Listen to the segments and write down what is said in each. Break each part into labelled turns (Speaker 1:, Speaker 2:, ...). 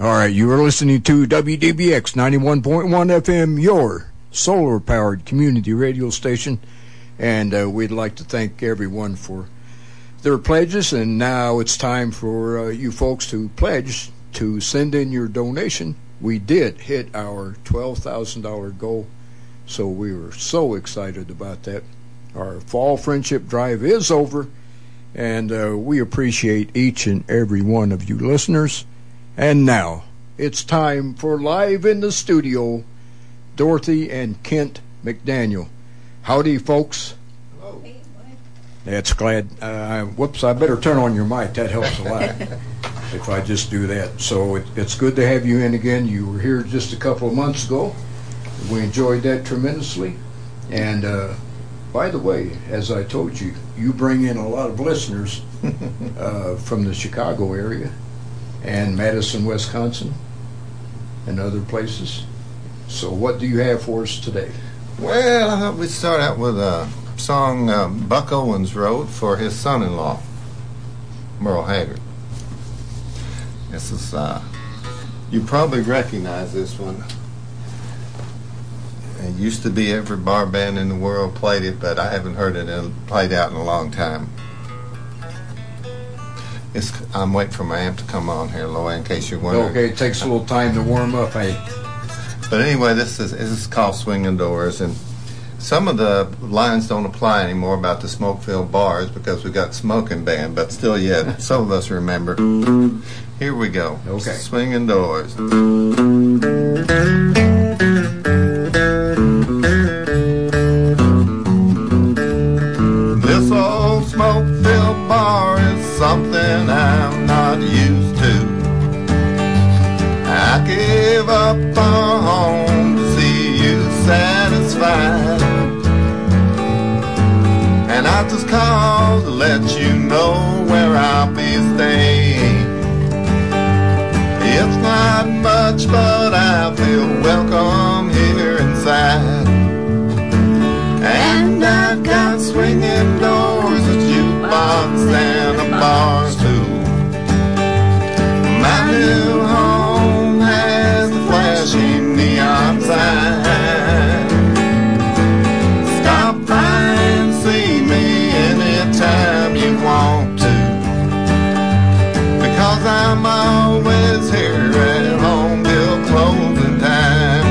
Speaker 1: All right, you are listening to WDBX 91.1 FM, your solar-powered community radio station. And we'd like to thank everyone for their pledges. And now it's time for you folks to pledge to send in your donation. We did hit our $12,000 goal, so we were so excited about that. Our Fall Friendship Drive is over, and we appreciate each and every one of you listeners. And now it's time for Live in the Studio, Dorothy and Kent McDaniel. Howdy, folks.
Speaker 2: Hello.
Speaker 1: That's glad. Whoops, I better turn on your mic. That helps a lot if I just do that. So it's good to have you in again. You were here just a couple of months ago. We enjoyed that tremendously. And by the way, as I told you, you bring in a lot of listeners from the Chicago area and Madison, Wisconsin, and other places. So what do you have for us today?
Speaker 2: Well, I thought we'd start out with a song Buck Owens wrote for his son-in-law, Merle Haggard. This is, you probably recognize this one. It used to be every bar band in the world played it, but I haven't heard it played out in a long time. I'm waiting for my amp to come on here, Loy, in case you're wondering.
Speaker 1: Okay, it takes a little time to warm up, hey.
Speaker 2: But anyway, this is called Swinging Doors, and some of the lines don't apply anymore about the smoke-filled bars because we got smoking band, but still yet, some of us remember. Here we go.
Speaker 1: Okay.
Speaker 2: Swinging Doors. This old smoke-filled bar is something I'm not used to. I gave up our home to see you satisfied, and I just called to let you know where I'll be staying. It's not much, but I feel welcome here inside. And I've got swinging doors, a jukebox, and a bars too. My new home has the flashing neon sign. Stop by and see me anytime you want to, because I'm always here at home till closing time.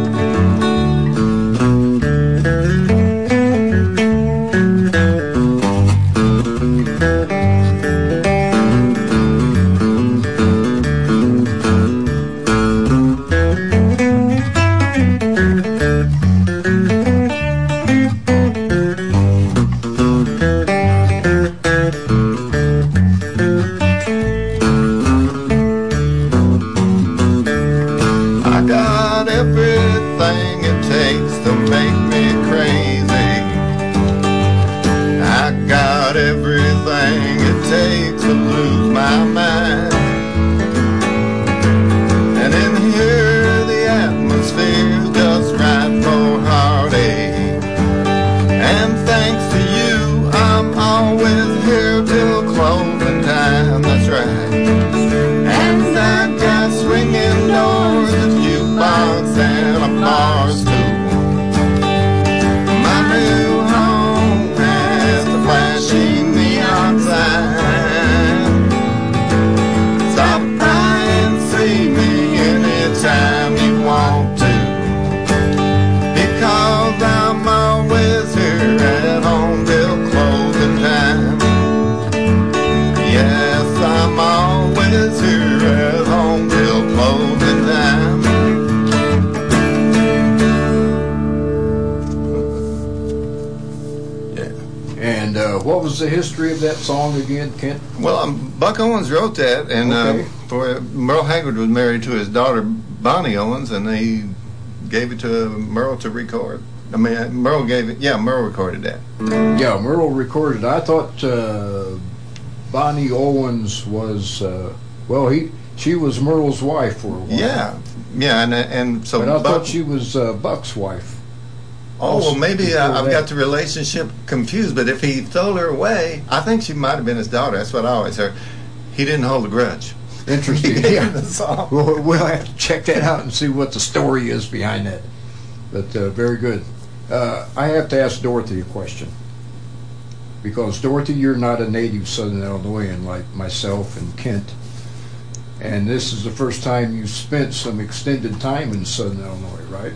Speaker 1: What was the history of that song again, Kent?
Speaker 2: Well, Buck Owens wrote that, and for Merle Haggard was married to his daughter Bonnie Owens, and he gave it to Merle to record. I mean, Merle gave it. Yeah, Merle recorded that.
Speaker 1: Yeah, Merle recorded. I thought Bonnie Owens was she was Merle's wife for a while.
Speaker 2: Yeah, and so.
Speaker 1: But I thought she was Buck's wife.
Speaker 2: Oh, well, maybe I've got the relationship confused, but if he stole her away, I think she might have been his daughter. That's what I always heard. He didn't hold a grudge.
Speaker 1: Interesting.
Speaker 2: He gave
Speaker 1: Yeah.
Speaker 2: me the song.
Speaker 1: We'll have to check that out and see what the story is behind that. But very good. I have to ask Dorothy a question. Because, Dorothy, you're not a native Southern Illinoisan like myself and Kent. And this is the first time you've spent some extended time in Southern Illinois, right?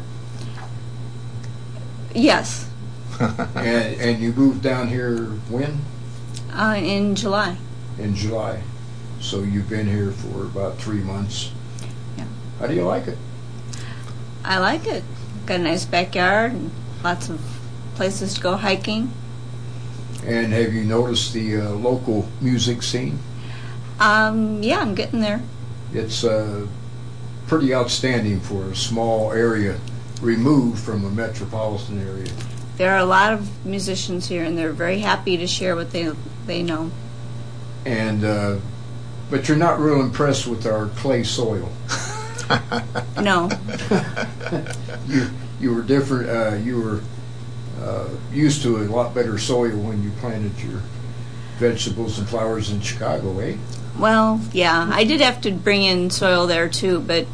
Speaker 3: Yes,
Speaker 1: And you moved down here when?
Speaker 3: in July.
Speaker 1: In July. So you've been here for about 3 months.
Speaker 3: Yeah.
Speaker 1: How do you like it?
Speaker 3: I like it. Got a nice backyard and lots of places to go hiking.
Speaker 1: And have you noticed the local music scene?
Speaker 3: Yeah, I'm getting there.
Speaker 1: It's pretty outstanding for a small area removed from a metropolitan area.
Speaker 3: There are a lot of musicians here, and they're very happy to share what they know.
Speaker 1: And but you're not real impressed with our clay soil.
Speaker 3: No,
Speaker 1: You were different. You were used to a lot better soil when you planted your vegetables and flowers in Chicago, eh?
Speaker 3: well, yeah, I did have to bring in soil there too, but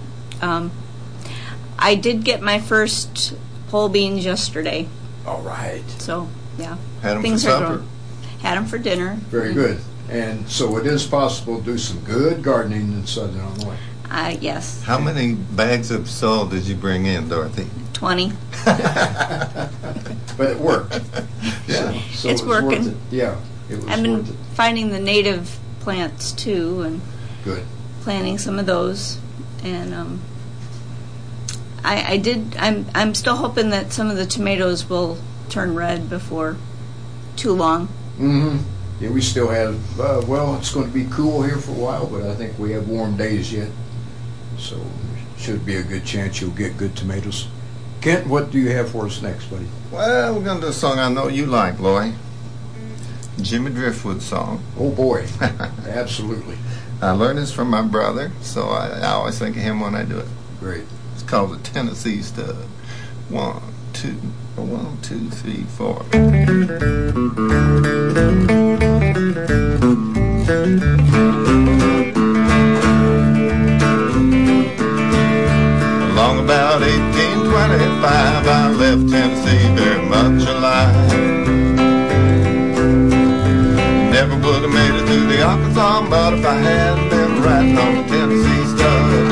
Speaker 3: I did get my first pole beans yesterday.
Speaker 1: All right.
Speaker 3: So yeah,
Speaker 2: Had 'em for
Speaker 3: things are
Speaker 2: supper.
Speaker 3: growing. Had them for dinner.
Speaker 1: Very good. And so it is possible to do some good gardening in Southern Illinois.
Speaker 3: Yes,
Speaker 2: How many bags of soil did you bring in, Dorothy?
Speaker 3: 20.
Speaker 1: But it worked.
Speaker 2: Yeah.
Speaker 1: So
Speaker 3: It's
Speaker 1: it was worth
Speaker 3: working.
Speaker 1: it. Yeah, it was
Speaker 3: I've been
Speaker 1: worth it.
Speaker 3: finding the native plants too, and
Speaker 1: Good.
Speaker 3: planting some of those. And I did. I'm still hoping that some of the tomatoes will turn red before too long.
Speaker 1: Mm-hmm. Yeah, we still have, well, it's going to be cool here for a while, but I think we have warm days yet. So should be a good chance you'll get good tomatoes. Kent, what do you have for us next, buddy?
Speaker 2: Well, we're going to do a song I know you like, Loy. Jimmy Driftwood song.
Speaker 1: Oh, boy. Absolutely.
Speaker 2: I learned this from my brother, so I always think of him when I do it.
Speaker 1: Great.
Speaker 2: It's called the Tennessee Stud. 1, 2, 1, 2, 3, 4. Along about 1825, I left Tennessee very much alive. Never would have made it through the Arkansas mud if I hadn't been riding on the Tennessee Stud.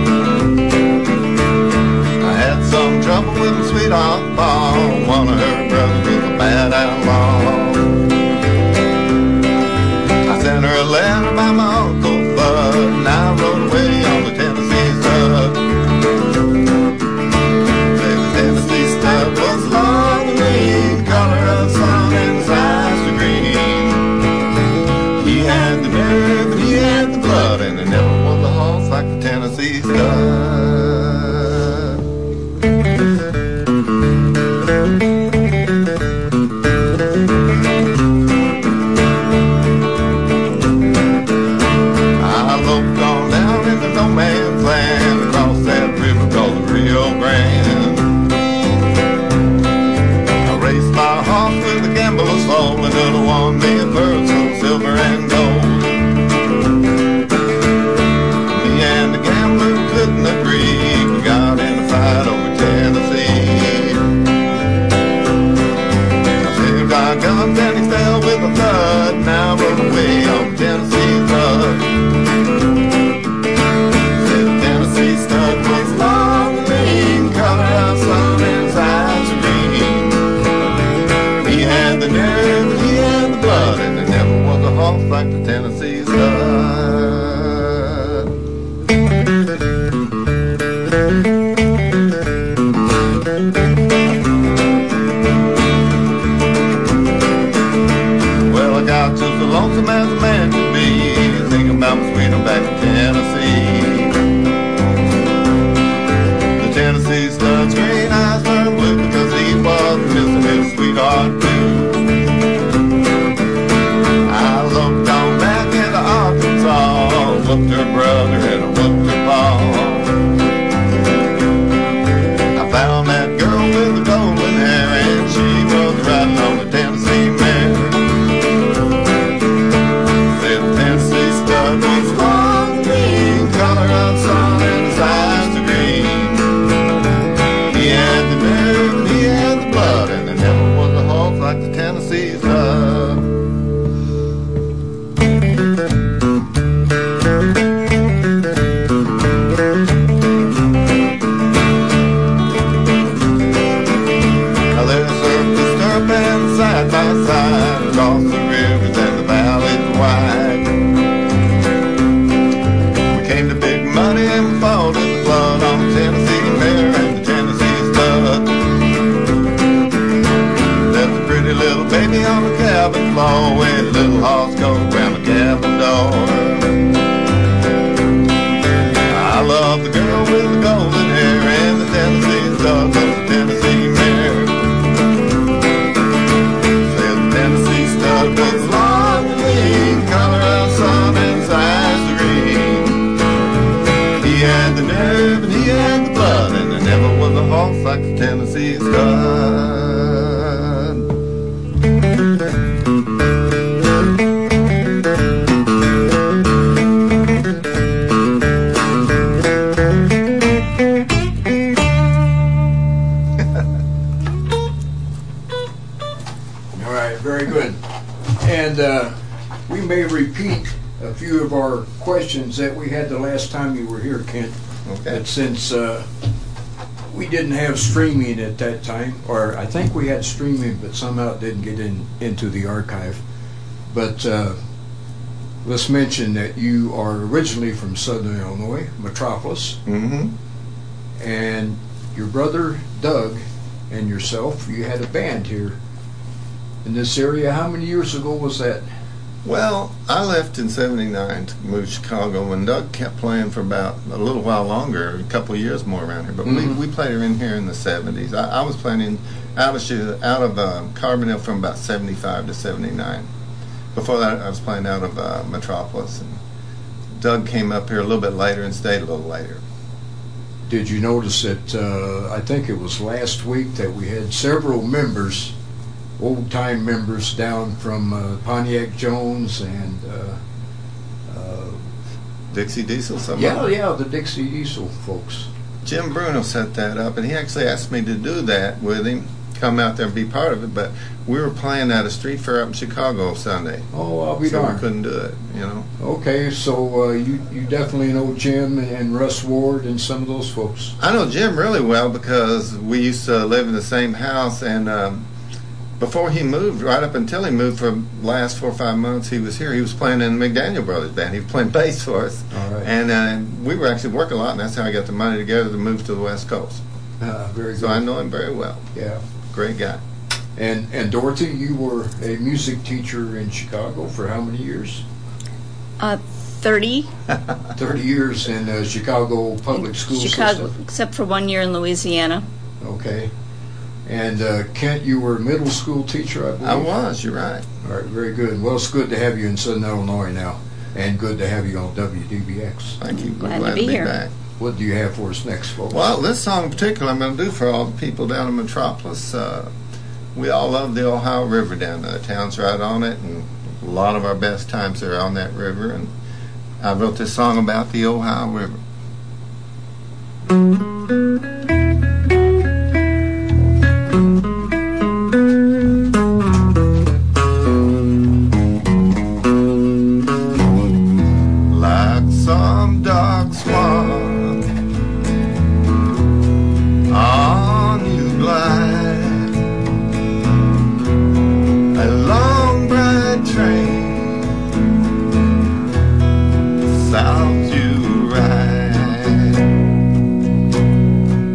Speaker 2: I had some trouble with my sweetheart Paul. One of her brothers was a bad outlaw. I sent her a letter by my Uncle Bud, and I rode away on the Tennessee Stud. Say the Tennessee Stud was long and lean, color of sun and his eyes were green. He had the nerve and he had the blood, and there never was a horse like the Tennessee Stud. I loped on down in the no man's land, across that river called the Rio Grande. I raced my horse with the gambler's soul, and it won me a purse of silver and gold. Me and the gambler couldn't agree. the nerve and he had the blood, and there never was a horse like the Tennessee Stud.
Speaker 1: All right, very good. And we may repeat a few of our questions that we had the last time you were here, Kent.
Speaker 2: Okay.
Speaker 1: But since we didn't have streaming at that time, or I think we had streaming, but somehow it didn't get into the archive. But let's mention that you are originally from Southern Illinois, Metropolis,
Speaker 2: Mm-hmm.
Speaker 1: and your brother Doug and yourself, you had a band here in this area. How many years ago was that?
Speaker 2: Well, I left in '79 to move to Chicago, and Doug kept playing for about a little while longer, a couple of years more around here. But we played her in here in the '70s. I was playing out of Carbondale from about '75 to '79. Before that, I was playing out of Metropolis, and Doug came up here a little bit later and stayed a little later.
Speaker 1: Did you notice that I think it was last week that we had several members, old-time members down from Pontiac Jones and
Speaker 2: Dixie Diesel, somebody.
Speaker 1: yeah, the Dixie Diesel folks.
Speaker 2: Jim Bruno set that up, and he actually asked me to do that with him, come out there and be part of it. But we were playing at a street fair up in Chicago Sunday,
Speaker 1: Oh, I'll be
Speaker 2: so we
Speaker 1: darned.
Speaker 2: couldn't do it. You know.
Speaker 1: Okay, so you definitely know Jim and Russ Ward and some of those folks.
Speaker 2: I know Jim really well because we used to live in the same house, and before he moved, right up until he moved for the last 4 or 5 months he was here, he was playing in the McDaniel Brothers band. He was playing bass for us.
Speaker 1: All right.
Speaker 2: And we were actually working a lot, and that's how I got the money together to move to the West Coast.
Speaker 1: Very good.
Speaker 2: So I know him very well.
Speaker 1: Yeah.
Speaker 2: Great guy.
Speaker 1: And Dorothy, you were a music teacher in Chicago for how many years?
Speaker 3: 30.
Speaker 1: 30 years in Chicago public school
Speaker 3: Chicago,
Speaker 1: system.
Speaker 3: except for 1 year in Louisiana.
Speaker 1: Okay. And Kent, you were a middle school teacher, I believe?
Speaker 2: I was, you're right.
Speaker 1: All right, very good. Well, it's good to have you in Southern Illinois now, and good to have you on WDBX.
Speaker 2: Thank you. We're
Speaker 3: Glad to
Speaker 2: glad
Speaker 3: be
Speaker 2: to be
Speaker 3: here.
Speaker 2: back.
Speaker 1: What do you have for us next, folks?
Speaker 2: Well, this song in particular I'm going to do for all the people down in Metropolis. We all love the Ohio River down there. The town's right on it, and a lot of our best times are on that river. And I wrote this song about the Ohio River. Like some dark swan on you glide, a long bright train south you ride.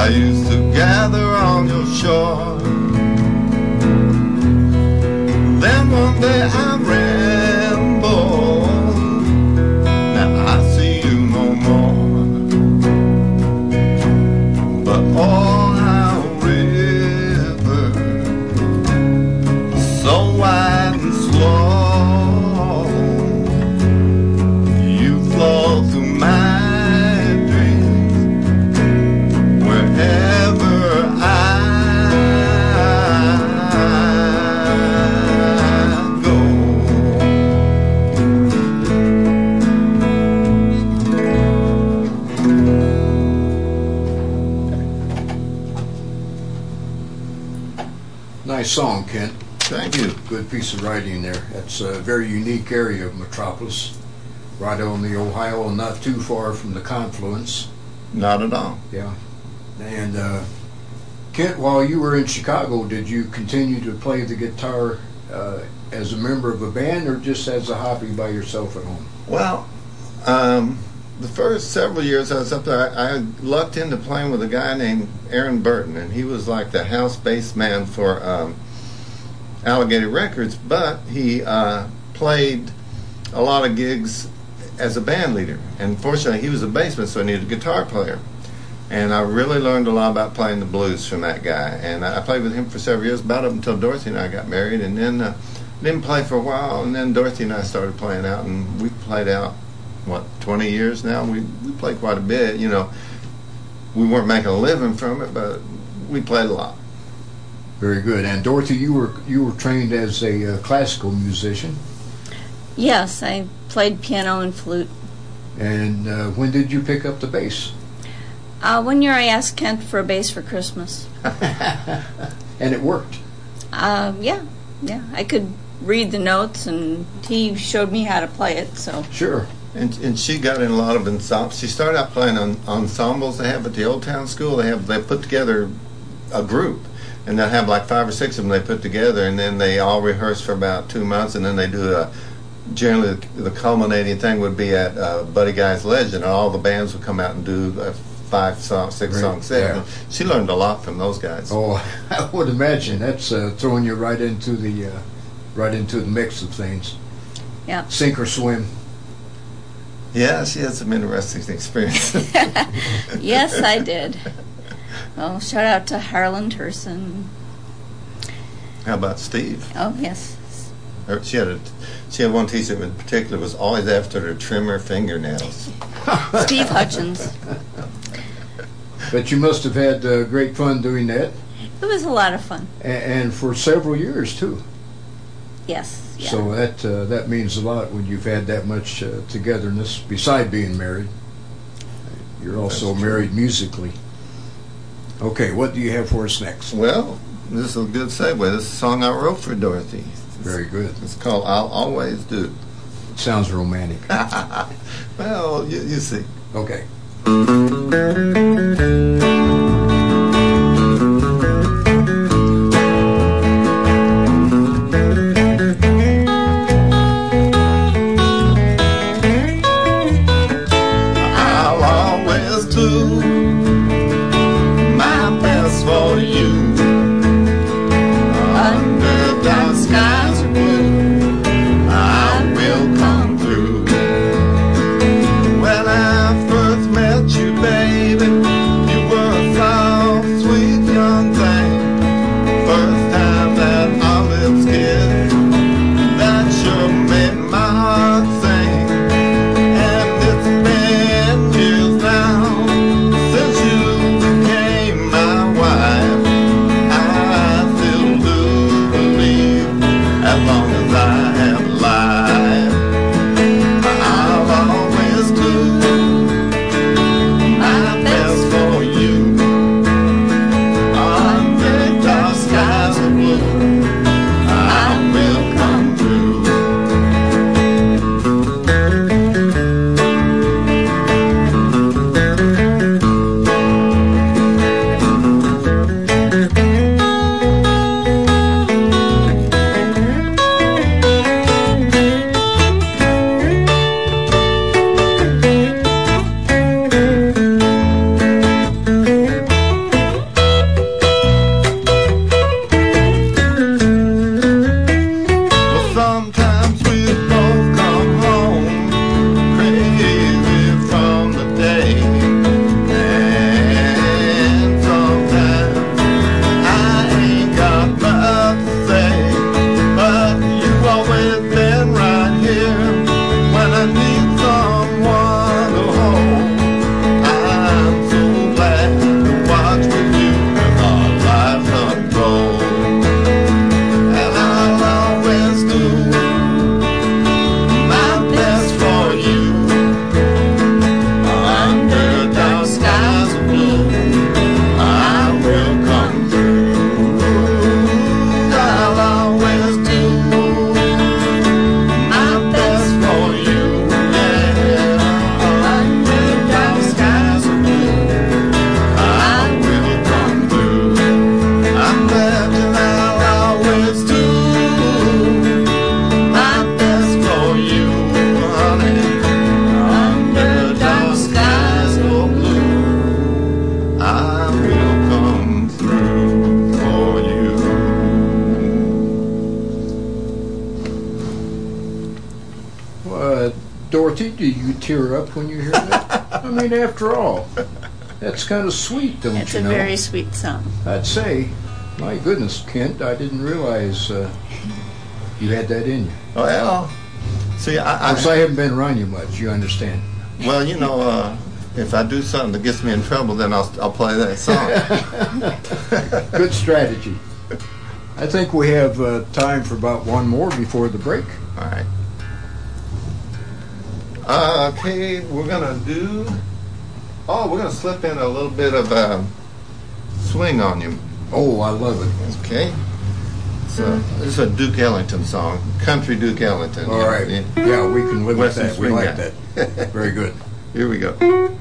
Speaker 2: I used to gather on your shore. Then one day I rambled. Now I see you no more. But all our river, so wide and slow, you flow through my dreams wherever I go.
Speaker 1: Nice song, Kent.
Speaker 2: Thank you.
Speaker 1: Good piece of writing there. That's a very unique area of Metropolis, right on the Ohio and not too far from the confluence.
Speaker 2: Not at all.
Speaker 1: Yeah. And Kent, while you were in Chicago, did you continue to play the guitar as a member of a band or just as a hobby by yourself at home?
Speaker 2: Well, the first several years I was up there, I lucked into playing with a guy named Aaron Burton, and he was like the house bass man for Alligator Records, but he played a lot of gigs as a band leader. And fortunately, he was a bassman, so I needed a guitar player. And I really learned a lot about playing the blues from that guy. And I played with him for several years, about up until Dorothy and I got married. And then didn't play for a while, and then Dorothy and I started playing out, and we played out, 20 years now? We played quite a bit. You know, we weren't making a living from it, but we played a lot.
Speaker 1: Very good. And Dorothy, you were trained as a classical musician.
Speaker 3: Yes, I played piano and flute.
Speaker 1: And when did you pick up the bass?
Speaker 3: One year I asked Kent for a bass for Christmas.
Speaker 1: And it worked.
Speaker 3: Yeah. I could read the notes, and he showed me how to play it. So
Speaker 1: Sure.
Speaker 2: And she got in a lot of ensembles. She started out playing on ensembles they have at the Old Town School. They put together a group, and they'll have like 5 or 6 of them they put together, and then they all rehearse for about 2 months, and then they do generally the culminating thing would be at Buddy Guy's Legend, and all the bands would come out and do a 5-song, 6-song set.
Speaker 1: Yeah.
Speaker 2: She learned a lot from those guys.
Speaker 1: Oh, I would imagine that's throwing you right into the mix of things.
Speaker 3: yeah.
Speaker 1: Sink or swim.
Speaker 2: Yeah, she had some interesting experiences.
Speaker 3: Yes, I did. Well, shout out to Harlan Turson.
Speaker 2: How about Steve?
Speaker 3: Oh, yes.
Speaker 2: She had one teacher in particular was always after her to trim her fingernails.
Speaker 3: Steve Hutchins.
Speaker 1: But you must have had great fun doing that.
Speaker 3: It was a lot of fun.
Speaker 1: And for several years, too.
Speaker 3: Yes. Yeah.
Speaker 1: So that means a lot when you've had that much togetherness, beside being married. You're also married musically. Okay, what do you have for us next?
Speaker 2: Well, this is a good segue. This is a song I wrote for Dorothy.
Speaker 1: Very good.
Speaker 2: It's called I'll Always Do.
Speaker 1: It sounds romantic.
Speaker 2: Well, you see.
Speaker 1: Okay.
Speaker 2: I'll always do my best for you. Under dark skies are blue, I will come through. When I first met you, baby, you were a soft, sweet young thing. First time that our lips kissed, that sure made my heart sing. And it's been years now since you became my wife.
Speaker 1: Do you tear up when you hear that? I mean, after all, that's kind of sweet, don't
Speaker 3: It's
Speaker 1: you
Speaker 3: a
Speaker 1: know?
Speaker 3: very sweet song.
Speaker 1: I'd say, my goodness, Kent, I didn't realize you had that in you.
Speaker 2: Well, see,
Speaker 1: Of course, I haven't been around you much, you understand.
Speaker 2: well, you know, if I do something that gets me in trouble, then I'll play that song.
Speaker 1: Good strategy. I think we have time for about one more before the break.
Speaker 2: All right. Okay, we're gonna slip in a little bit of swing on you.
Speaker 1: Oh, I love it.
Speaker 2: Okay. So this is a Duke Ellington song, country Duke Ellington.
Speaker 1: All right. Yeah, we can live with
Speaker 2: Western
Speaker 1: that. We
Speaker 2: swing
Speaker 1: like
Speaker 2: guy.
Speaker 1: that. Very good.
Speaker 2: Here we go.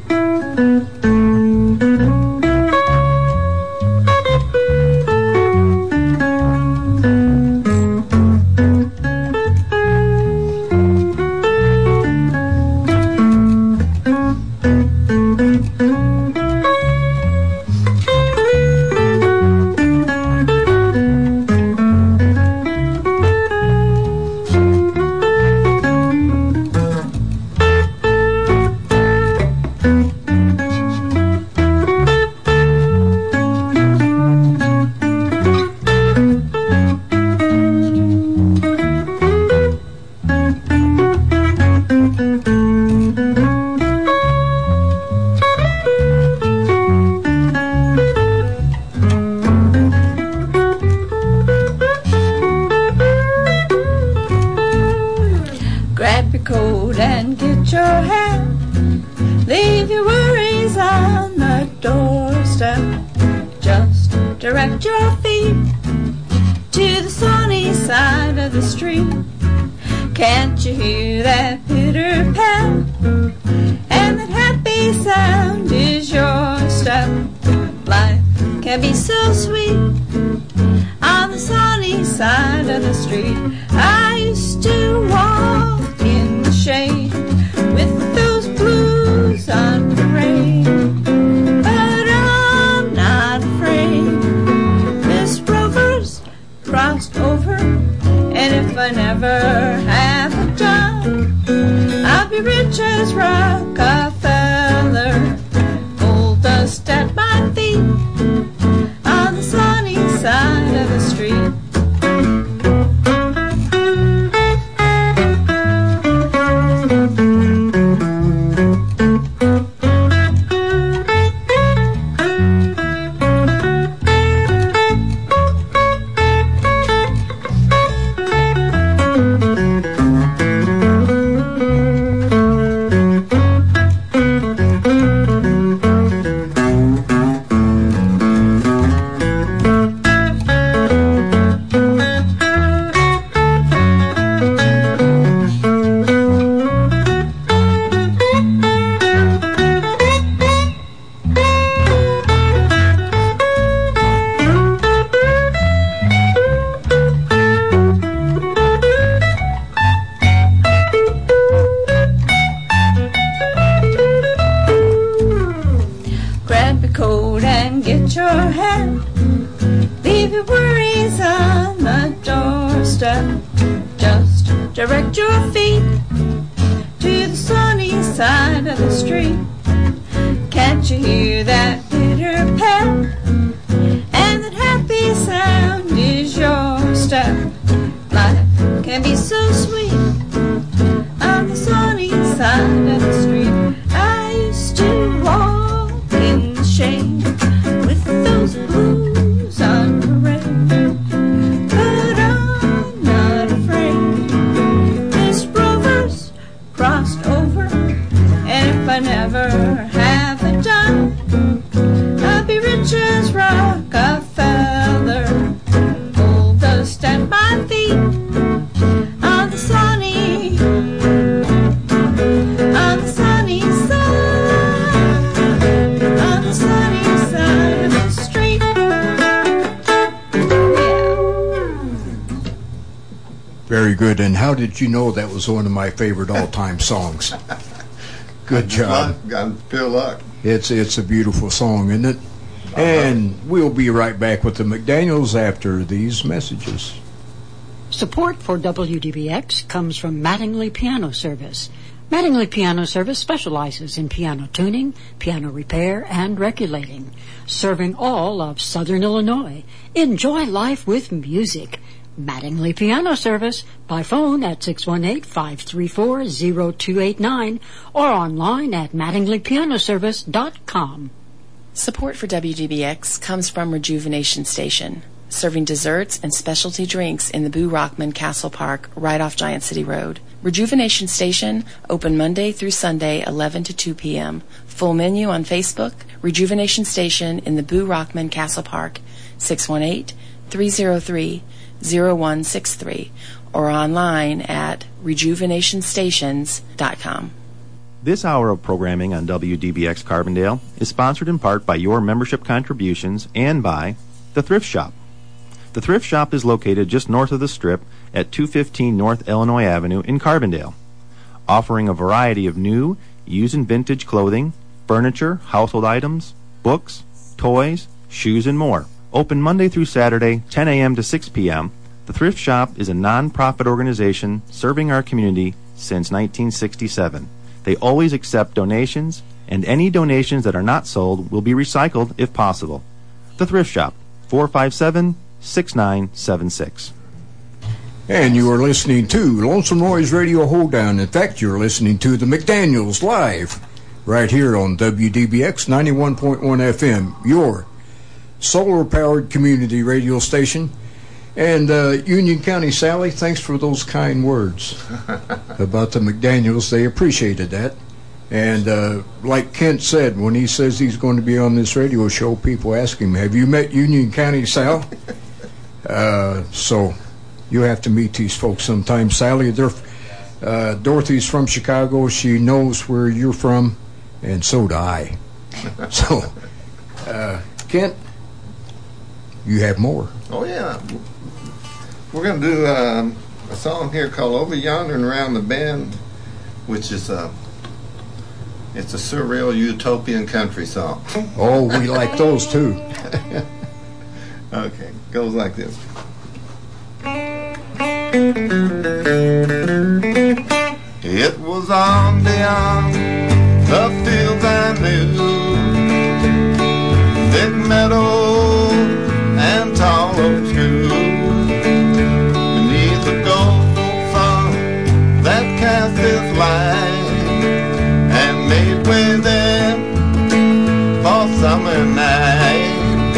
Speaker 3: Grab your coat and get your hat. Leave your worries on the doorstep. Just direct your feet to the sunny side of the street. Can't you hear that pitter pat? And that happy sound is your step. Life can be so sweet on the sunny side of the street. I used to walk in the shade with those blues on parade, but I'm not afraid. Miss Rover's crossed over, and if I never have a job, I'll be rich as Rockefeller. Gold dust at my feet on the sunny side of the street. Grab your coat and get your hat. Leave your worries on the doorstep. Just direct your feet to the sunny side of the street. Can't you hear that pitter pat? And that happy sound is your step. Life can be so sweet on the sunny side of the street. I used to walk in the shade with those blues on parade, but I'm not afraid. Miss Rover's crossed over, and if I never have a dime, I'll be rich as Rockefeller. Gold dust at my feet on the sunny side of the street.
Speaker 1: Very good. And how did you know that was one of my favorite all-time songs? Good job.
Speaker 2: Got pure luck.
Speaker 1: It's a beautiful song, isn't it? And we'll be right back with the McDaniels after these messages.
Speaker 4: Support for WDBX comes from Mattingly Piano Service. Mattingly Piano Service specializes in piano tuning, piano repair, and regulating, serving all of Southern Illinois. Enjoy life with music. Mattingly Piano Service by phone at 618-534-0289 or online at mattinglypianoservice.com.
Speaker 5: Support for WDBX comes from Rejuvenation Station, serving desserts and specialty drinks in the Boo Rockman Castle Park right off Giant City Road. Rejuvenation Station, open Monday through Sunday, 11 to 2 p.m. Full menu on Facebook, Rejuvenation Station in the Boo Rockman Castle Park, 618-303-0163, or online at rejuvenationstations.com.
Speaker 6: This hour of programming on WDBX Carbondale is sponsored in part by your membership contributions and by The Thrift Shop. The Thrift Shop is located just north of the Strip at 215 North Illinois Avenue in Carbondale, offering a variety of new, used and vintage clothing, furniture, household items, books, toys, shoes, and more. Open Monday through Saturday, 10 a.m. to 6 p.m., The Thrift Shop is a non-profit organization serving our community since 1967. They always accept donations, and any donations that are not sold will be recycled if possible. The Thrift Shop, 457-6976.
Speaker 1: And you are listening to Lonesome Noise Radio Hoedown. In fact, you're listening to the McDaniels live right here on WDBX 91.1 FM, your solar-powered community radio station. And Union County Sally, thanks for those kind words about the McDaniels. They appreciated that. And like Kent said, when he says he's going to be on this radio show, people ask him, have you met Union County Sal? So you have to meet these folks sometime. Sally, Dorothy's from Chicago. She knows where you're from, and so do I. So, Kent, you have more.
Speaker 2: Oh, yeah. We're going to do a song here called Over Yonder and Around the Bend, which is it's a surreal utopian country song.
Speaker 1: Oh, we like those too.
Speaker 2: Okay, goes like this. It was on beyond the fields I knew, thick meadow and tall oaks grew, beneath the gold sun that cast its light and made way then for summer night.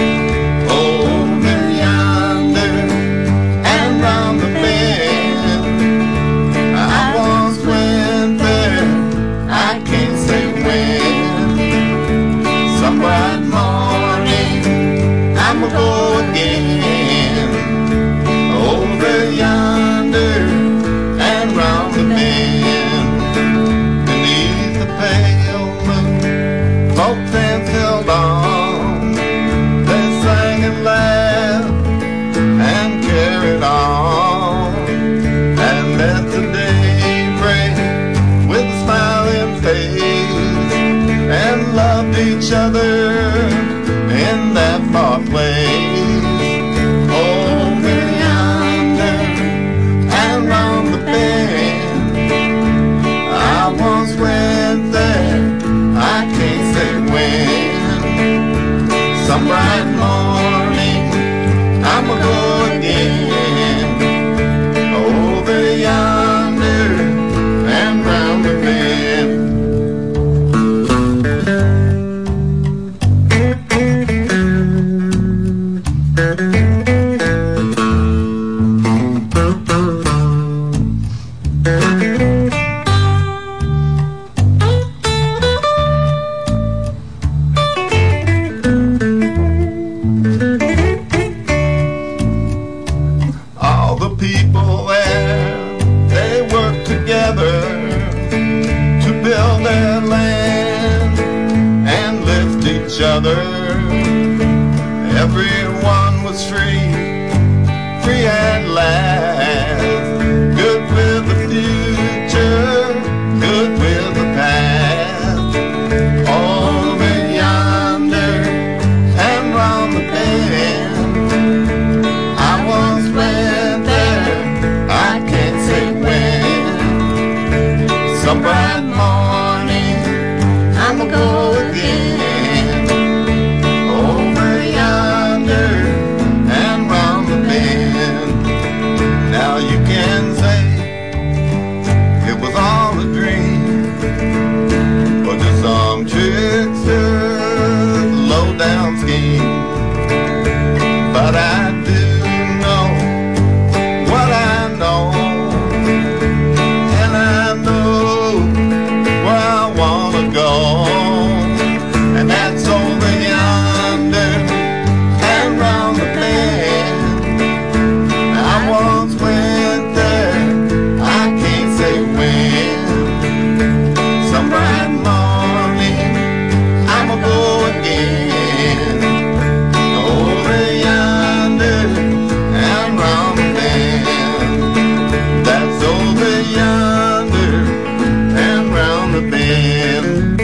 Speaker 2: Over yonder and round the bend, I once went there, I can't say when. Some bright morning I'ma go again, over yonder and round the bend. Beneath the pale moon, folks hands held on, they sang and laughed and carried on, and let the day break with a smiling face, and loved each other in that far place. Over yonder and round the bend, I once went there, I can't say when. Some bright morning I'ma go again, over yonder and round the bend. All the people there, they work together to build their land and lift each other. Everyone was free, free at last, good with the future, good with the past. Over yonder and round the bend, I once went there, I can't say when. Some bright me. But I do know what I know, and I know where I wanna go, and that's over yonder and round the bend. I once went there, I can't say when. Some bright morning I'ma go again, over yonder and round the bend. That's over yonder and round the bend.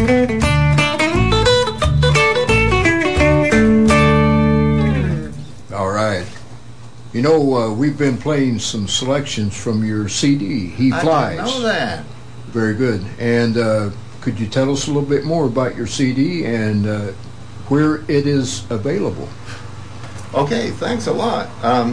Speaker 1: All right. You know, we've been playing some selections from your CD, He Flies.
Speaker 2: I didn't know that.
Speaker 1: Very good. And could you tell us a little bit more about your CD and where it is available?
Speaker 2: Okay, thanks a lot.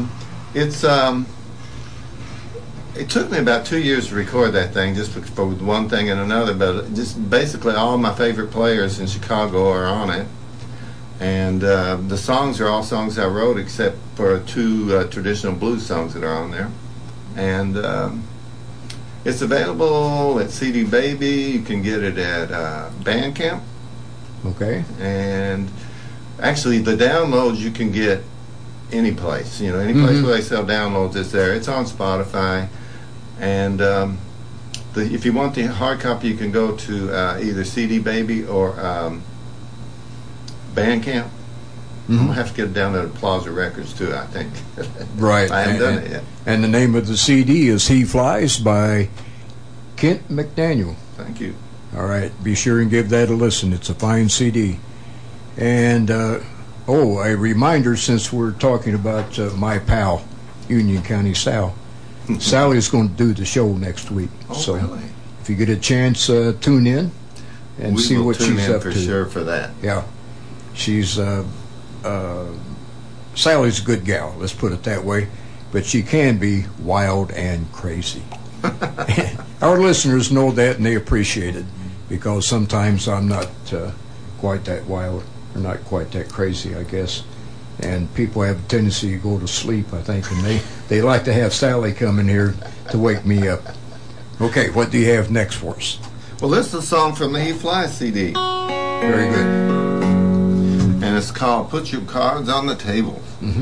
Speaker 2: It took me about 2 years to record that thing, just for one thing and another, but just basically all my favorite players in Chicago are on it. And the songs are all songs I wrote except for two traditional blues songs that are on there. And it's available at CD Baby. You can get it at Bandcamp.
Speaker 1: Okay.
Speaker 2: And actually, the downloads you can get any place. You know, any place where they sell downloads is there. It's on Spotify. And if you want the hard copy, you can go to either CD Baby or Bandcamp. I'm going to have to get it down to Plaza Records, too, I think.
Speaker 1: Right.
Speaker 2: I haven't done it yet.
Speaker 1: And the name of the CD is He Flies by Kent McDaniel.
Speaker 2: Thank you.
Speaker 1: All right. Be sure and give that a listen. It's a fine CD. And, a reminder, since we're talking about my pal, Union County Sal. Sally's going to do the show next week.
Speaker 2: Oh,
Speaker 1: so
Speaker 2: really?
Speaker 1: if you get a chance, tune in and see what she's up to.
Speaker 2: We will tune in for sure for that.
Speaker 1: Yeah. She's Sally's a good gal, let's put it that way, but she can be wild and crazy. Our listeners know that and they appreciate it, because sometimes I'm not quite that wild or not quite that crazy, I guess. And people have a tendency to go to sleep, I think, and they like to have Sally come in here to wake me up. Okay, what do you have next for us?
Speaker 2: Well, this is a song from the He Flies CD.
Speaker 1: Very good.
Speaker 2: And it's called Put Your Cards on the Table.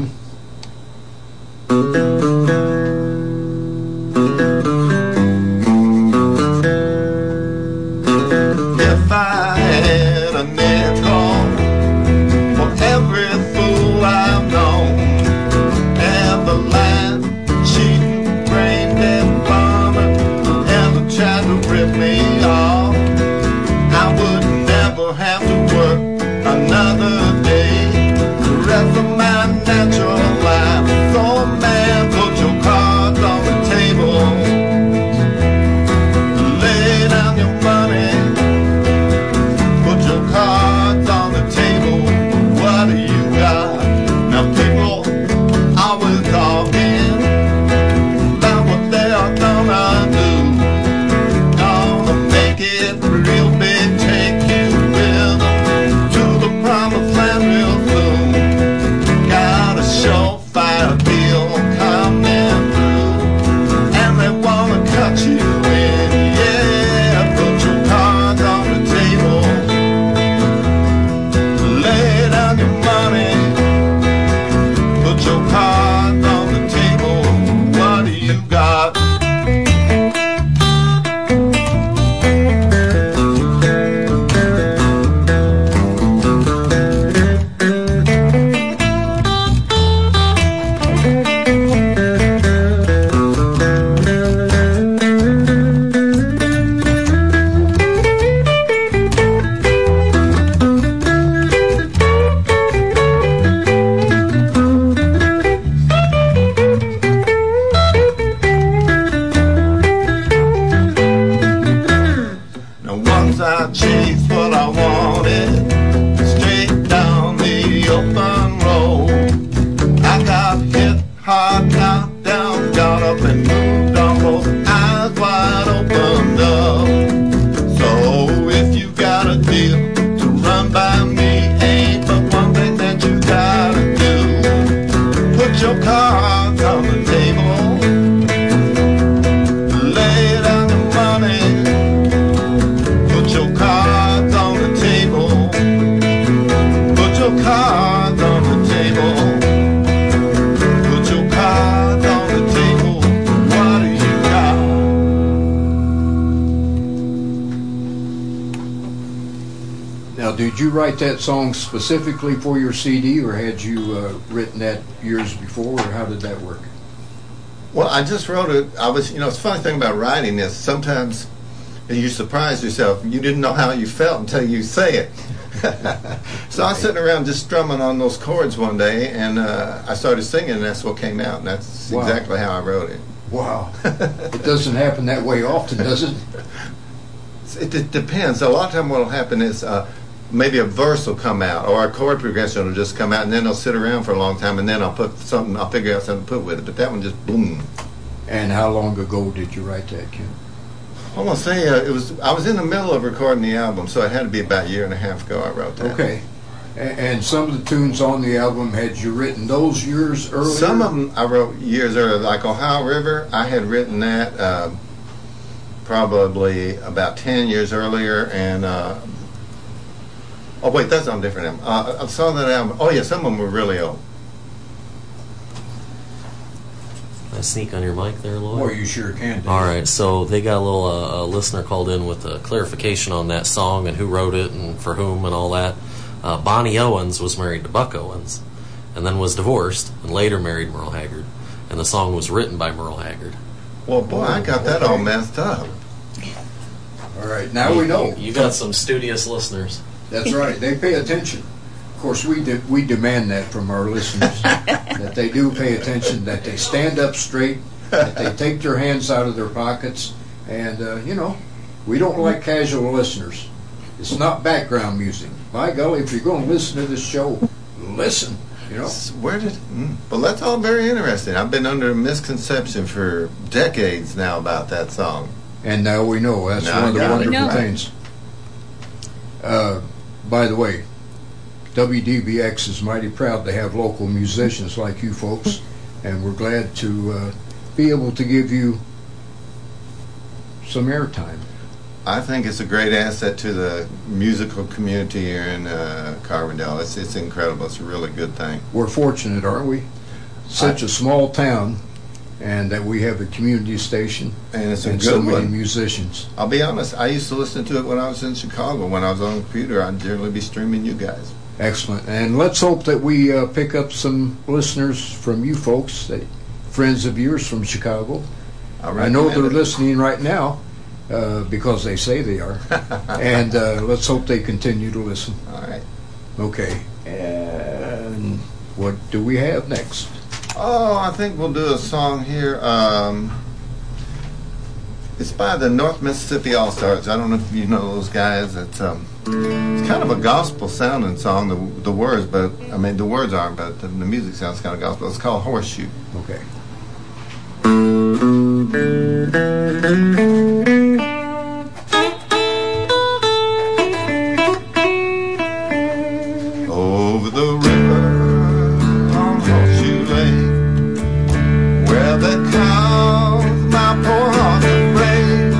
Speaker 2: If I had a nickel for every fool I've known, ever lied, cheating, brain dead farmer, ever tried to rip me off, I would never have to work another day, the rest of my natural life. So man,
Speaker 1: Now, did you write that song specifically for your CD, or had you written that years before, or how did that work?
Speaker 2: Well, I just wrote it. It's a funny thing about writing is sometimes you surprise yourself. You didn't know how you felt until you say it. So I was sitting around just strumming on those chords one day, and I started singing, and that's what came out, and that's exactly how I wrote it.
Speaker 1: Wow. It doesn't happen that way often, does it?
Speaker 2: It depends. A lot of time what will happen is maybe a verse will come out, or a chord progression will just come out, and then they'll sit around for a long time, and then I'll figure out something to put with it. But that one just boom.
Speaker 1: And how long ago did you write that, Ken?
Speaker 2: I'm gonna say I was in the middle of recording the album, so it had to be about a year and a half ago I wrote that.
Speaker 1: Okay. And some of the tunes on the album, had you written those years earlier?
Speaker 2: Some of them I wrote years earlier, like Ohio River. I had written that probably about 10 years earlier, and oh wait, that's on a different album. I saw that album. Oh yeah, some of them were really old.
Speaker 7: I sneak on your mic there, Lloyd?
Speaker 1: Well, you sure can. Dave.
Speaker 7: All right, so they got a little listener called in with a clarification on that song and who wrote it and for whom and all that. Bonnie Owens was married to Buck Owens and then was divorced and later married Merle Haggard. And the song was written by Merle Haggard.
Speaker 2: Well, boy, I got that all messed up.
Speaker 1: All right, now we know.
Speaker 7: You got some studious listeners.
Speaker 1: That's right. They pay attention. Of course, we demand that from our listeners, that they do pay attention, that they stand up straight, that they take their hands out of their pockets, and, we don't like casual listeners. It's not background music. By golly, if you're going to listen to this show, listen,
Speaker 2: Well, that's all very interesting. I've been under a misconception for decades now about that song.
Speaker 1: And now we know. That's one of the wonderful things. By the way, WDBX is mighty proud to have local musicians like you folks, and we're glad to be able to give you some airtime.
Speaker 2: I think it's a great asset to the musical community here in Carbondale. It's incredible. It's a really good thing.
Speaker 1: We're fortunate, aren't we? Such a small town, and that we have a community station
Speaker 2: and it's a good
Speaker 1: so many
Speaker 2: one.
Speaker 1: Musicians.
Speaker 2: I'll be honest, I used to listen to it when I was in Chicago. When I was on the computer, I'd generally be streaming you guys.
Speaker 1: Excellent. And let's hope that we pick up some listeners from you folks, friends of yours from Chicago. I know they're listening right now because they say they are. And let's hope they continue to listen.
Speaker 2: All right.
Speaker 1: Okay. And what do we have next?
Speaker 2: Oh, I think we'll do a song here. It's by the North Mississippi All-Stars. I don't know if you know those guys. It's kind of a gospel-sounding song, the words, but, I mean, the words aren't, but the music sounds kind of gospel. It's called Horseshoe.
Speaker 1: Okay.
Speaker 2: Over the river on Horseshoe Lake, where the cows my poor heart to break,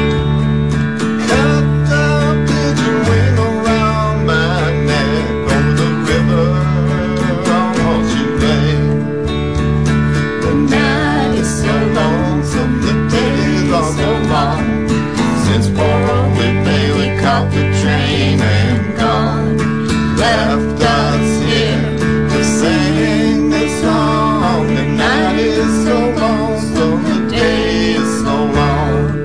Speaker 2: cut the pigeon wing around my neck. Over the river on Horseshoe Lake, the night is so lonesome, the days are so long, since poor old Whit Bailey caught the train and gone. Left us here to sing this song. The night is so lonesome, the day is so long.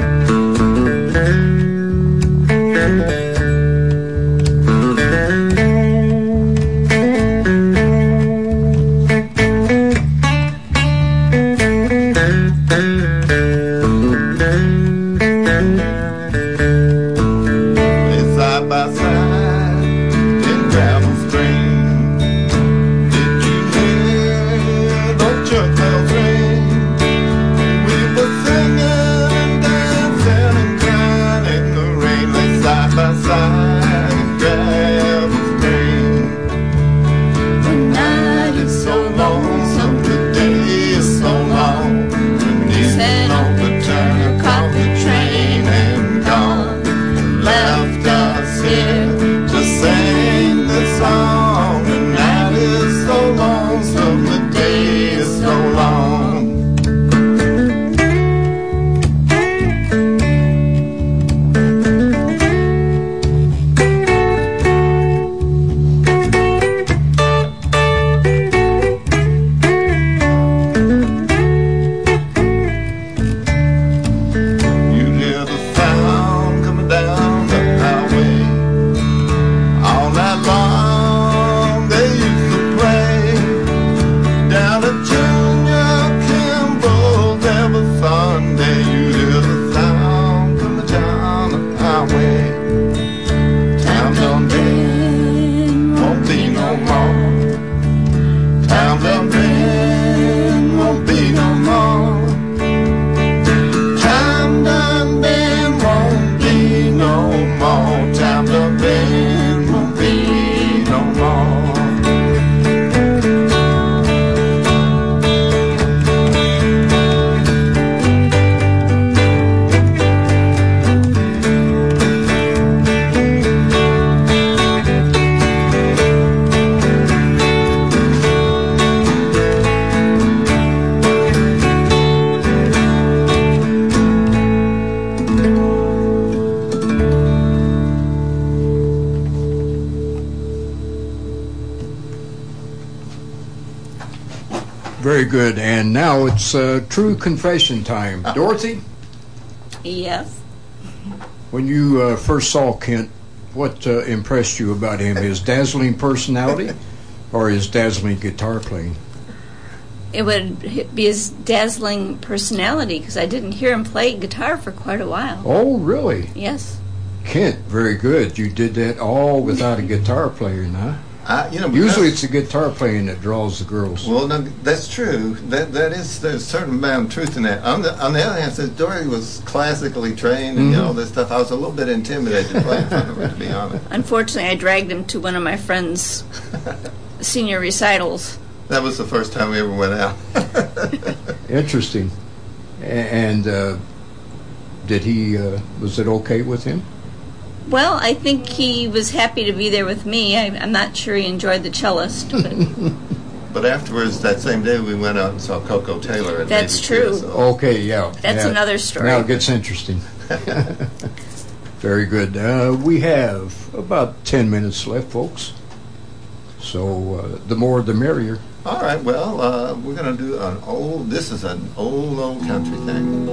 Speaker 2: Lay side by side in gravel stream. Did you hear those church bells ring? We were singing and dancing and crying in the rain. Lay side by side in gravel stream. The night is so lonesome, the day is so long. And in on the turn, caught the train and gone. Left us here to sing the song. The night is so lonesome, the day is so long.
Speaker 1: Very good. And now it's true confession time. Dorothy,
Speaker 3: Yes.
Speaker 1: when you first saw Kent, what impressed you about him? His dazzling personality or his dazzling guitar playing?
Speaker 3: It would be his dazzling personality because I didn't hear him play guitar for quite a while.
Speaker 1: Oh, really?
Speaker 3: Yes.
Speaker 1: Kent, very good. You did that all without a guitar player, huh? Usually it's the guitar playing that draws the girls.
Speaker 2: Well, no, that's true. There's a certain amount of truth in that. On the other hand, since Dory was classically trained and all this stuff, I was a little bit intimidated to play in front of her, to be honest.
Speaker 3: Unfortunately, I dragged him to one of my friend's senior recitals.
Speaker 2: That was the first time we ever went out.
Speaker 1: Interesting. And did he? Was it okay with him?
Speaker 3: Well, I think he was happy to be there with me. I'm not sure he enjoyed the cellist.
Speaker 2: But afterwards, that same day, we went out and saw Coco Taylor. At
Speaker 3: That's
Speaker 2: Navy Pier,
Speaker 3: true.
Speaker 2: so.
Speaker 1: Okay, yeah.
Speaker 3: That's another story.
Speaker 1: Now it gets interesting. Very good. We have about 10 minutes left, folks. So the more the merrier.
Speaker 2: All right, well, we're going to do this is an old country thing.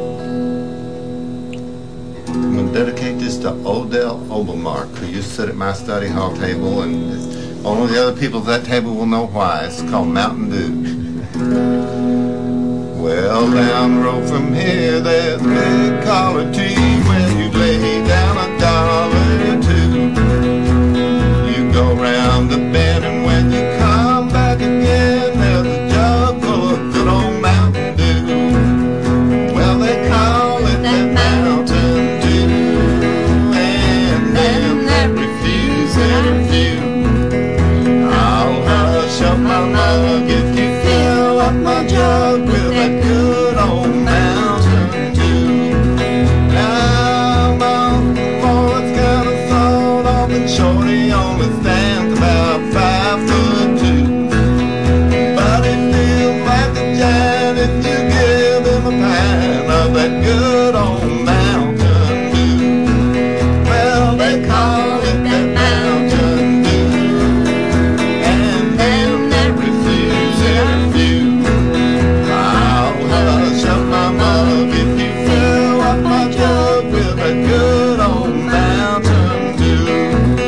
Speaker 2: I'm going to dedicate this to Odell Obelmark, who used to sit at my study hall table, and only the other people at that table will know why. It's called Mountain Dew. Well, down the road from here, there's a big collar tree where you lay down $1 or $2. You go round the bend, and when you come back again, there's a jug full of good old Mountain Dew. Well, they call it that Mountain Dew, and them that refuse interview. I'll hush up my mug if you fill up my jug with that good old Mountain Dew. Now, my boy's got a sawed off and shorty only stands about 5'2". But he feels like a giant if you give him a pint of that good old Mountain Dew. Well, they call it that Mountain Dew, and them that refuse interview. I'll hush up my mug if you fill up my jug with that good old Mountain Dew.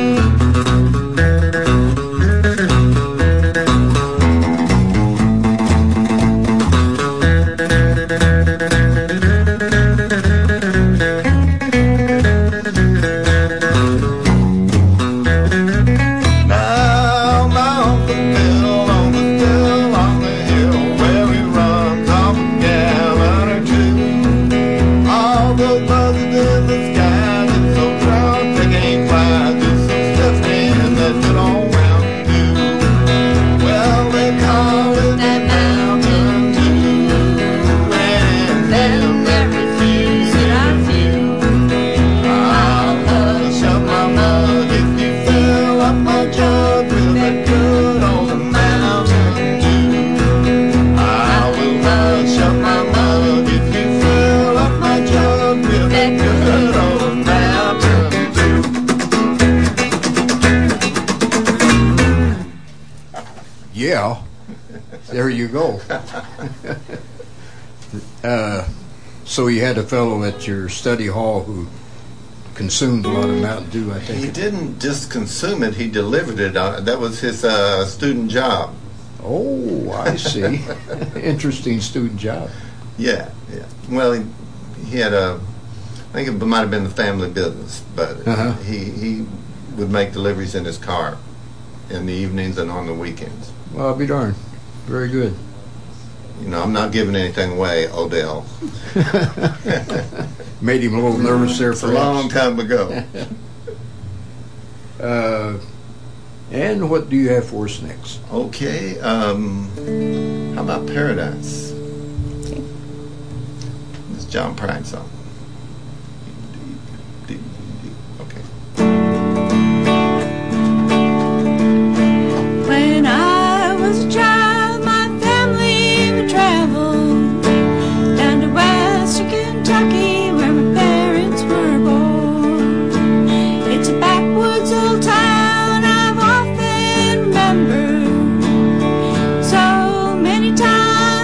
Speaker 2: Now my Uncle Bill still on the hill where he runs off a gallon or two. All the buzzes in the sky get so drunk they can't fly. Just some stuff in that good old Mountain Dew. Well, they call it that Mountain Dew, and them that refuse interview. I'll hush up my mug if you fill up my jug with that good old Mountain Dew. I will hush up my mug if you fill up my jug with that good old Mountain Dew.
Speaker 1: Yeah. There you go. So you had a fellow at your study hall who consumed a lot of Mountain Dew, I
Speaker 2: He
Speaker 1: think.
Speaker 2: didn't just consume it, he delivered it. That was his student job.
Speaker 1: Oh, I see. Interesting student job.
Speaker 2: Yeah. Well, he had I think it might have been the family business, but he would make deliveries in his car in the evenings and on the weekends.
Speaker 1: Well, I'll be darned. Very good.
Speaker 2: You know, I'm not giving anything away, Odell.
Speaker 1: Made him a little nervous there
Speaker 2: It's
Speaker 1: for
Speaker 2: a long time ago.
Speaker 1: And what do you have for us next?
Speaker 2: Okay, how about Paradise? It's John Prine song. Okay.
Speaker 3: When I was a child, my family would travel down to western Kentucky where my parents were born. It's a backwoods old town I've often remembered. So many times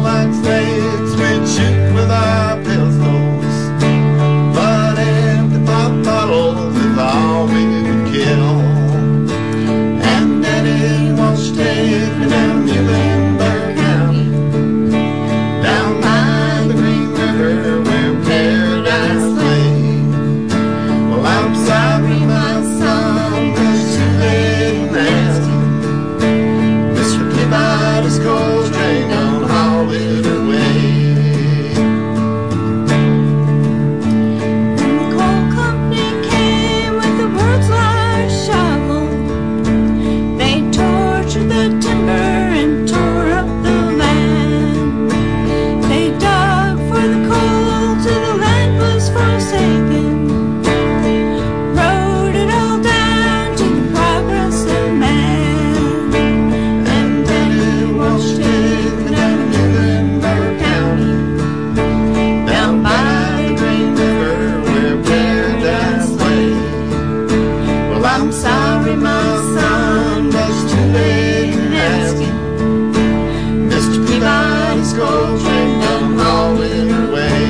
Speaker 2: like snakes, we'd shoot with our pistols. But empty pop bottles is all we would kill. And Daddy won't take me down Muhlenberg County, down by the Green River where paradise lay. Well, I'm sorry, my son, it's too late in asking. Mr. Peabody's coal train done hauled it away.
Speaker 3: When the coal company came with the world's largest shovel, they tortured the timber and tore up the land. They dug for the coal till the land was forsaken, wrote it all down to the progress of man.
Speaker 2: And Daddy Walsh take me down Muhlenberg County, down by the Green River where paradise lay. Well, I'm sorry, my son, but it's too late in asking. Mr. Peabody's coal train done hauled it away.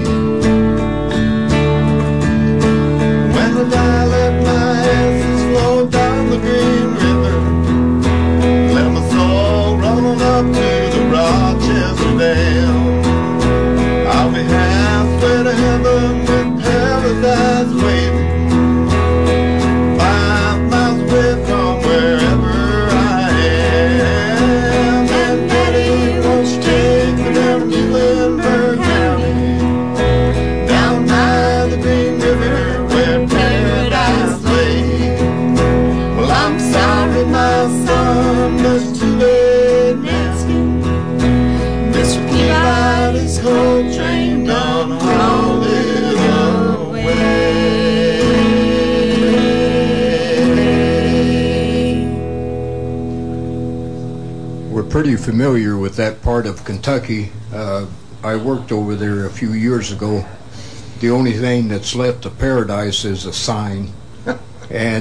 Speaker 2: When the die let my asses flow down the Green River, let my soul run on up to the Rochester Dam. I'll be halfway to heaven with paradise waiting, 5 miles away from wherever I am. And Daddy won't take me down Muhlenberg County, down by the Green River where paradise lay. Well, I'm sorry, my son, but it's too late in asking. Mr. Peabody's coal train done hauled it away.
Speaker 1: We're pretty familiar with that part of Kentucky. I worked over there a few years ago. The only thing that's left of paradise is a sign. And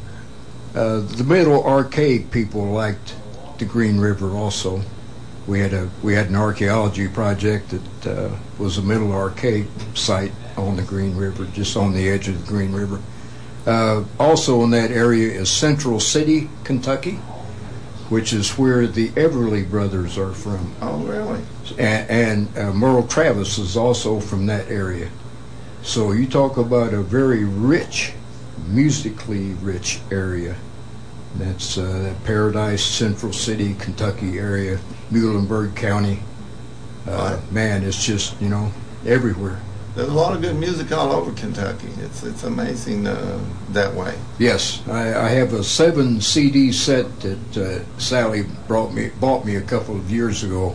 Speaker 1: the Middle Arcade people liked the Green River also. We had an archaeology project that was a Middle Arcade site on the Green River, just on the edge of the Green River. Also in that area is Central City, Kentucky, which is where the Everly Brothers are from.
Speaker 2: Oh, really?
Speaker 1: And Merle Travis is also from that area. So you talk about a very rich, musically rich area. That's Paradise, Central City, Kentucky area, Muhlenberg County. Man, it's just, everywhere.
Speaker 2: There's a lot of good music all over Kentucky. It's amazing that way.
Speaker 1: Yes, I have a 7 CD set that Sally bought me a couple of years ago.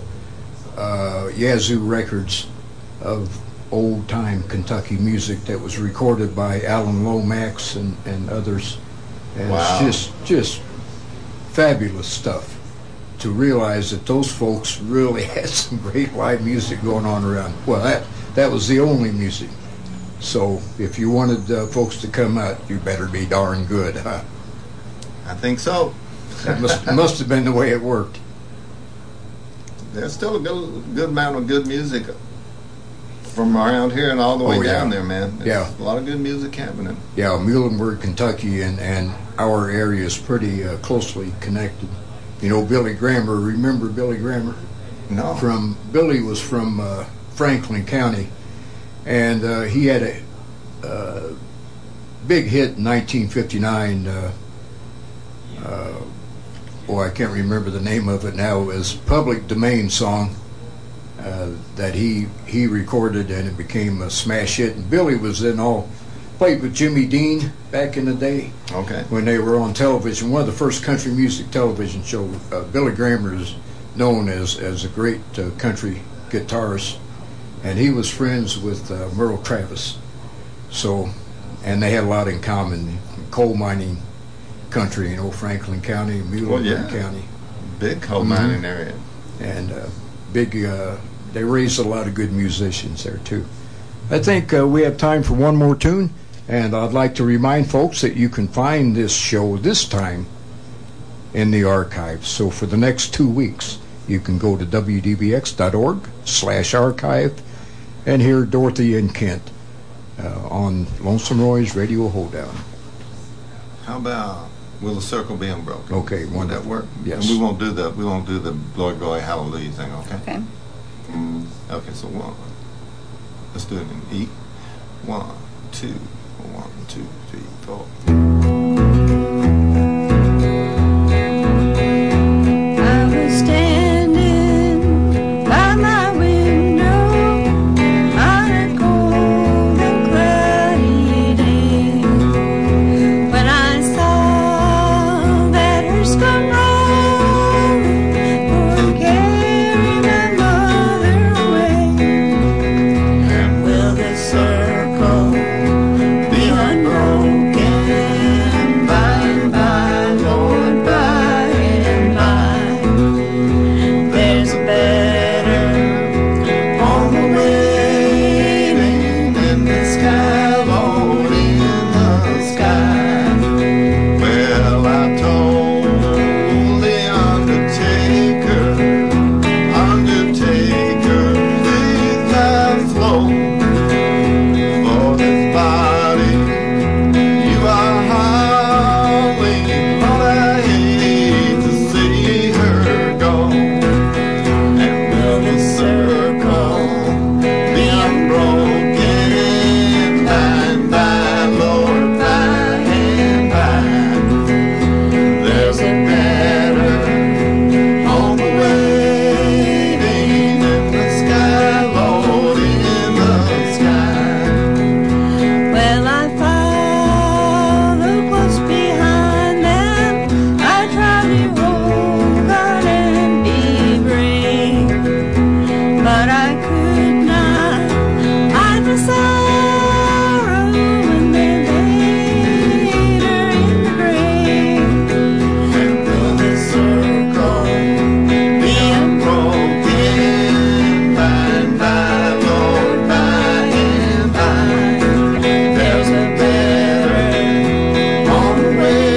Speaker 1: Yazoo Records of old time Kentucky music that was recorded by Alan Lomax and others. And
Speaker 2: Wow.
Speaker 1: It's just fabulous stuff to realize that those folks really had some great live music going on around. Well, that was the only music. So if you wanted folks to come out, you better be darn good, huh?
Speaker 2: I think so.
Speaker 1: That must have been the way it worked.
Speaker 2: There's still a good amount of good music from around here and all the way down there, man.
Speaker 1: Yeah.
Speaker 2: A lot of good music happening.
Speaker 1: Yeah, Muhlenberg, Kentucky, and our area is pretty closely connected. Billy Grammer, remember Billy Grammer?
Speaker 2: No.
Speaker 1: Billy was from Franklin County, and he had a big hit in 1959. I can't remember the name of it now. It was Public Domain song that he recorded, and it became a smash hit. And Billy was played with Jimmy Dean back in the day.
Speaker 2: Okay.
Speaker 1: When they were on television, one of the first country music television shows. Billy Grammer is known as a great country guitarist, and he was friends with Merle Travis. So, and they had a lot in common: coal mining country, Franklin County, Muhlenberg County,
Speaker 2: big coal mining area,
Speaker 1: and they raised a lot of good musicians there too. I think we have time for one more tune. And I'd like to remind folks that you can find this show this time in the archives. So for the next 2 weeks, you can go to wdbx.org/archive and hear Dorothy and Kent on Lonesome Roy's Radio Hoedown.
Speaker 2: How about Will the Circle Be Unbroken?
Speaker 1: Okay,
Speaker 2: Would that work?
Speaker 1: Yes.
Speaker 2: And we won't do the Glory Glory Hallelujah thing, okay?
Speaker 3: Okay.
Speaker 2: Okay, so let's do it in E. 1, 2, 1, 2, 3, 4.
Speaker 3: I was standing by my window on a cold and cloudy day when I saw that hearse come rolling for carrying my mother away. And will this circle be unbroken by and by, Lord, by and by? There's a better on the waiting in the sky, Lord, in the sky.
Speaker 2: Well, I told the undertaker, please thy flow for this body. You are howling, Lord, I hate to see her go. And will the circle be unbroken by and by, Lord, by and by? There's a better on the waiting in the sky, Lord, in the sky.
Speaker 3: Well, I followed close behind them. I tried to hold on and be brave, but I could not hide the sorrow when they laid her in the grave.
Speaker 2: And will the circle be unbroken by and by, Lord, by and by? There's a better on the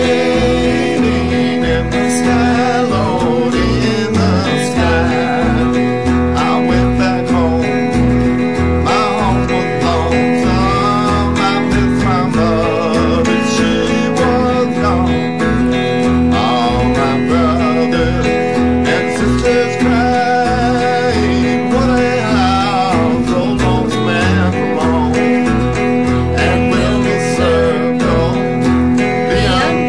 Speaker 2: waiting in the sky, Lord, in the sky. I went back home, my home was lonesome. I missed my mother, she was gone. All my brothers and sisters crying, what a house, so lonesome and alone. And will the circle be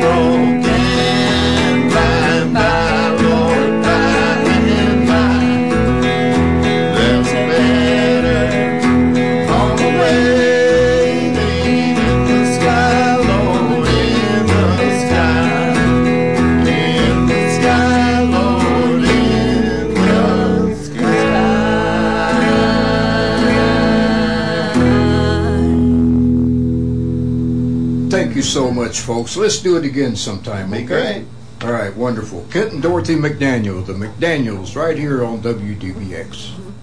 Speaker 2: unbroken by and by, Lord, by and by? There's a better on the waiting in the sky, Lord, in the sky. In the sky, Lord, in the sky.
Speaker 1: Thank you so much, folks. Let's do it again sometime,
Speaker 2: Be
Speaker 1: okay?
Speaker 2: great.
Speaker 1: All right, wonderful. Kent and Dorothy McDaniel, the McDaniels, right here on WDBX.